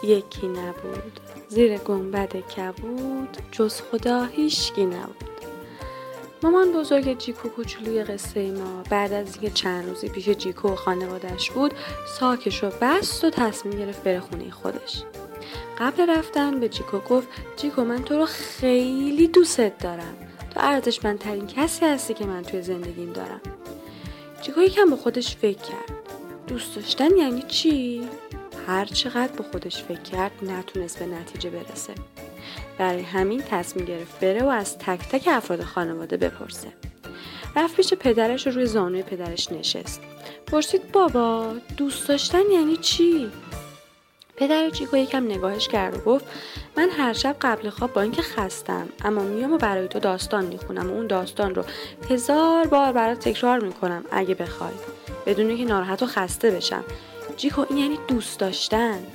یکی نبود، زیر گنبد کبود جز خدا هیچکی نبود. مامان بزرگ جیکو کوچولوی قصه ما بعد از اینکه چند روزی پیش جیکو و خانواده‌اش بود ساکش رو بست و تصمیم گرفت بره خونه خودش. قبل رفتن به جیکو گفت جیکو من تو رو خیلی دوست دارم، تو ارزشمندترین کسی هستی که من توی زندگیم دارم. جیکو یکم با خودش فکر کرد. دوست داشتن یعنی چی؟ هر چقدر با خودش فکر کرد نتونست به نتیجه برسه. برای همین تصمیم گرفت بره و از تک تک افراد خانواده بپرسه. رفت پیش پدرش و روی زانوی پدرش نشست. پرسید بابا دوست داشتن یعنی چی؟ پدر جیکو یکم نگاهش کرد و گفت من هر شب قبل خواب با اینکه خستم اما میام و برای تو داستان میخونم و اون داستان رو 1000 بار برات تکرار میکنم اگه بخوای، بدون اینکه ناراحت و خسته بشم. جیکو این یعنی دوست داشتن.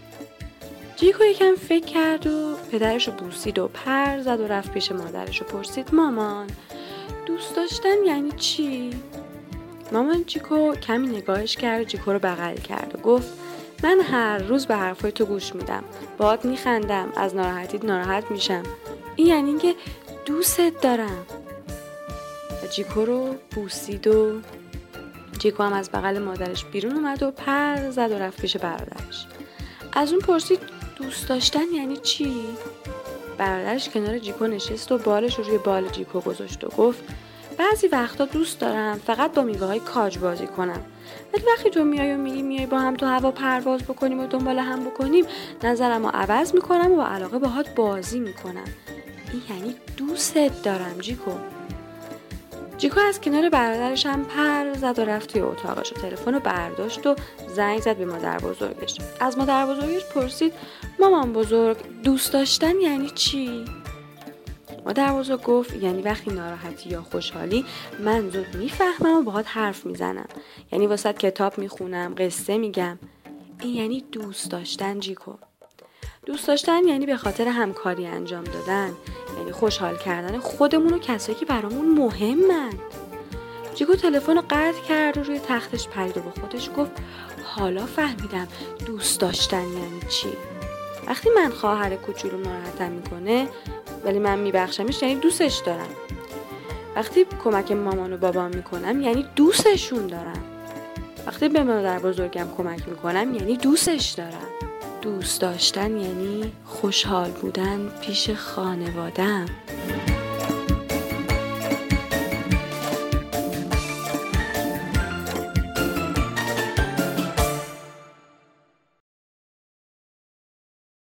جیکو یکم فکر کرد و پدرش رو بوسید و پر زد و رفت پیش مادرش و پرسید مامان دوست داشتن یعنی چی؟ مامان جیکو کمی نگاهش کرد و جیکو رو بغل کرد و گفت من هر روز به حرفای تو گوش میدم، باهات میخندم، از ناراحتیت ناراحت میشم. این یعنی اینکه دوستت دارم. و جیکو رو بوسید و جیکو هم از بغل مادرش بیرون اومد و پر زد و رفت پیش برادرش. از اون پرسید دوست داشتن یعنی چی؟ برادرش کنار جیکو نشست و بالش رو روی بال جیکو گذاشت و گفت بعضی وقتا دوست دارم فقط با میوه‌های کاج بازی کنم، ولی وقتی تو میای و میای با هم تو هوا پرواز بکنیم و دنبال هم بکنیم نظرمو عوض میکنم و با علاقه باهات بازی میکنم. این یعنی دوستت دارم جیکو. جیکو از کنار برادرش هم پر زد و رفت توی اتاقش و تلفن رو برداشت و زنگ زد به مادر بزرگش. از مادر بزرگش پرسید مامان بزرگ دوست داشتن یعنی چی؟ مادر بزرگ گفت یعنی وقتی ناراحتی یا خوشحالی من زود میفهمم و باهات حرف میزنم، یعنی واسه کتاب میخونم، قصه میگم. این یعنی دوست داشتن جیکو. دوست داشتن یعنی به خاطر همکاری انجام دادن، یعنی خوشحال کردن خودمون و کسایی که برامون مهمن. جیکو تلفن رو قطع کرد و روی تختش پرید و با خودش گفت حالا فهمیدم دوست داشتن یعنی چی. وقتی من خواهر کوچولو ناراحتم میکنه ولی من میبخشمش یعنی دوستش دارم. وقتی کمک مامان و بابام میکنم یعنی دوستشون دارم. وقتی به مادر بزرگم کمک میکنم یعنی دوستش دارم. دوست داشتن یعنی خوشحال بودن پیش خانواده‌ام.